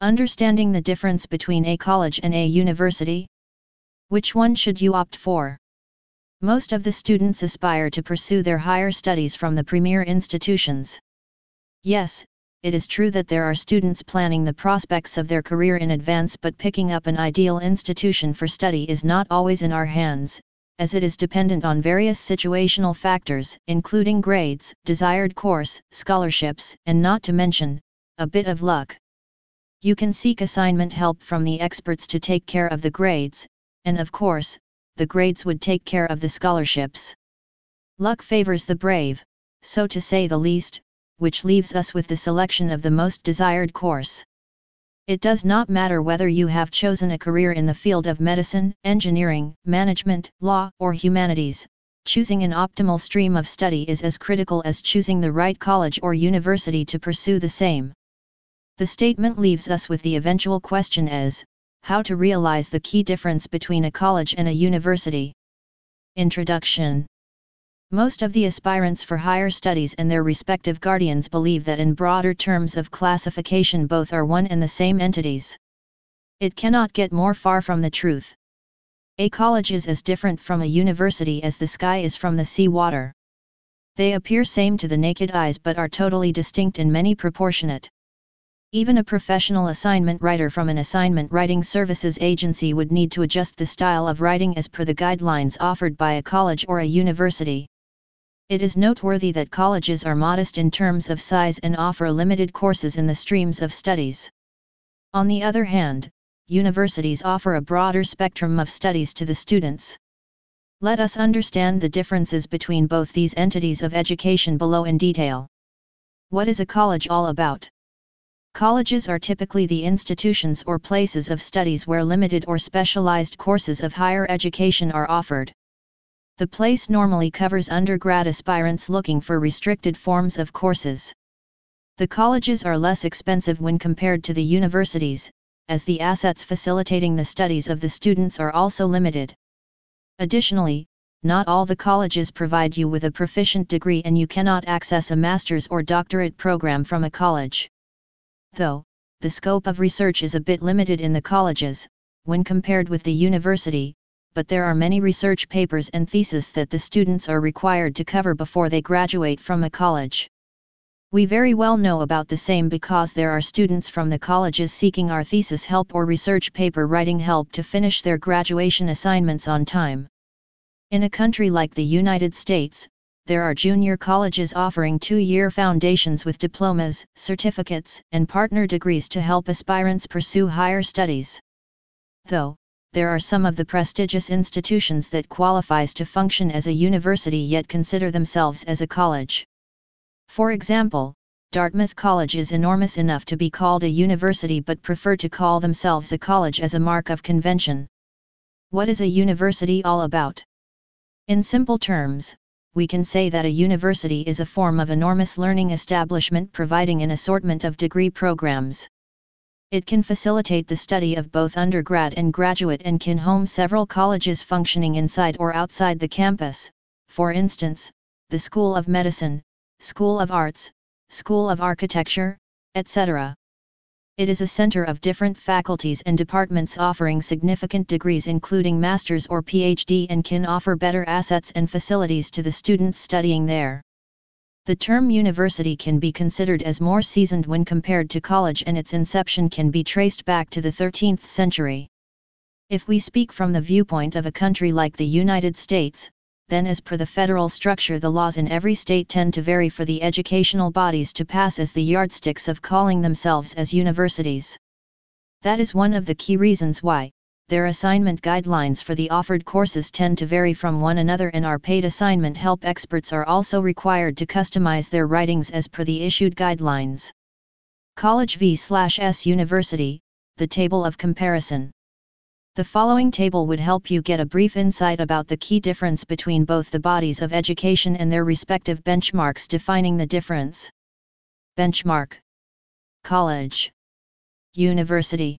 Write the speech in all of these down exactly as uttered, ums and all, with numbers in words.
Understanding the difference between a college and a university? Which one should you opt for? Most of the students aspire to pursue their higher studies from the premier institutions. Yes, it is true that there are students planning the prospects of their career in advance, but picking up an ideal institution for study is not always in our hands, as it is dependent on various situational factors, including grades, desired course, scholarships, and not to mention, a bit of luck. You can seek assignment help from the experts to take care of the grades, and of course, the grades would take care of the scholarships. Luck favors the brave, so to say the least, which leaves us with the selection of the most desired course. It does not matter whether you have chosen a career in the field of medicine, engineering, management, law, or humanities, choosing an optimal stream of study is as critical as choosing the right college or university to pursue the same. The statement leaves us with the eventual question as, how to realize the key difference between a college and a university. Introduction. Most of the aspirants for higher studies and their respective guardians believe that in broader terms of classification both are one and the same entities. It cannot get more far from the truth. A college is as different from a university as the sky is from the sea water. They appear same to the naked eyes but are totally distinct in many proportionate. Even a professional assignment writer from an assignment writing services agency would need to adjust the style of writing as per the guidelines offered by a college or a university. It is noteworthy that colleges are modest in terms of size and offer limited courses in the streams of studies. On the other hand, universities offer a broader spectrum of studies to the students. Let us understand the differences between both these entities of education below in detail. What is a college all about? Colleges are typically the institutions or places of studies where limited or specialized courses of higher education are offered. The place normally covers undergrad aspirants looking for restricted forms of courses. The colleges are less expensive when compared to the universities, as the assets facilitating the studies of the students are also limited. Additionally, not all the colleges provide you with a proficient degree and you cannot access a master's or doctorate program from a college. Though, the scope of research is a bit limited in the colleges, when compared with the university, but there are many research papers and theses that the students are required to cover before they graduate from a college. We very well know about the same because there are students from the colleges seeking our thesis help or research paper writing help to finish their graduation assignments on time. In a country like the United States, there are junior colleges offering two-year foundations with diplomas, certificates, and partner degrees to help aspirants pursue higher studies. Though, there are some of the prestigious institutions that qualifies to function as a university yet consider themselves as a college. For example, Dartmouth College is enormous enough to be called a university but prefer to call themselves a college as a mark of convention. What is a university all about? In simple terms, we can say that a university is a form of enormous learning establishment providing an assortment of degree programs. It can facilitate the study of both undergrad and graduate and can home several colleges functioning inside or outside the campus, for instance, the School of Medicine, School of Arts, School of Architecture, et cetera. It is a center of different faculties and departments offering significant degrees including master's or P H D and can offer better assets and facilities to the students studying there. The term university can be considered as more seasoned when compared to college and its inception can be traced back to the thirteenth century. If we speak from the viewpoint of a country like the United States, then as per the federal structure the laws in every state tend to vary for the educational bodies to pass as the yardsticks of calling themselves as universities. That is one of the key reasons why their assignment guidelines for the offered courses tend to vary from one another and our paid assignment help experts are also required to customize their writings as per the issued guidelines. College versus University, the table of comparison. The following table would help you get a brief insight about the key difference between both the bodies of education and their respective benchmarks defining the difference. Benchmark. College. University.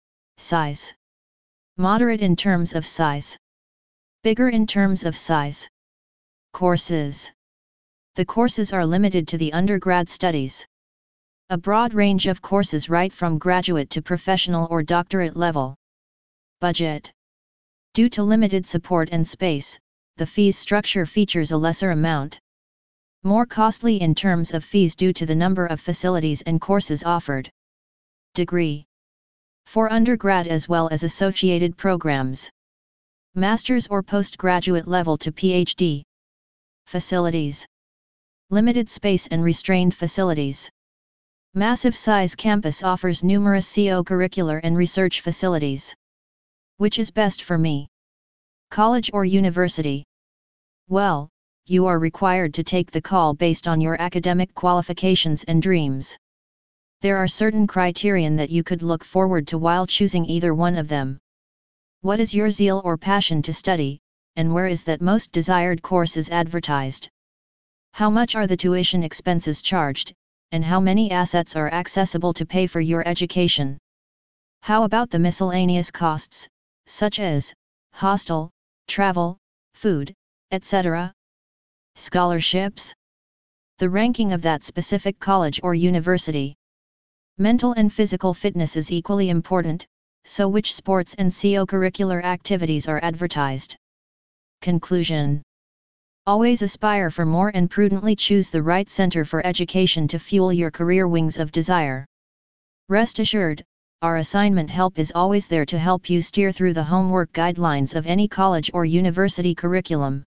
Size. Moderate in terms of size. Bigger in terms of size. Courses. The courses are limited to the undergrad studies. A broad range of courses right from graduate to professional or doctorate level. Budget. Due to limited support and space, the fees structure features a lesser amount. More costly in terms of fees due to the number of facilities and courses offered. Degree. For undergrad as well as associated programs. Master's or postgraduate level to PhD. Facilities. Limited space and restrained facilities. Massive size campus offers numerous co-curricular and research facilities. Which is best for me? College or university? Well, you are required to take the call based on your academic qualifications and dreams. There are certain criterion that you could look forward to while choosing either one of them. What is your zeal or passion to study, and where is that most desired course is advertised? How much are the tuition expenses charged, and how many assets are accessible to pay for your education? How about the miscellaneous costs, such as hostel, travel, food, et cetera? Scholarships? The ranking of that specific college or university. Mental and physical fitness is equally important, so which sports and co-curricular activities are advertised? Conclusion. Always aspire for more and prudently choose the right center for education to fuel your career wings of desire. Rest assured, our assignment help is always there to help you steer through the homework guidelines of any college or university curriculum.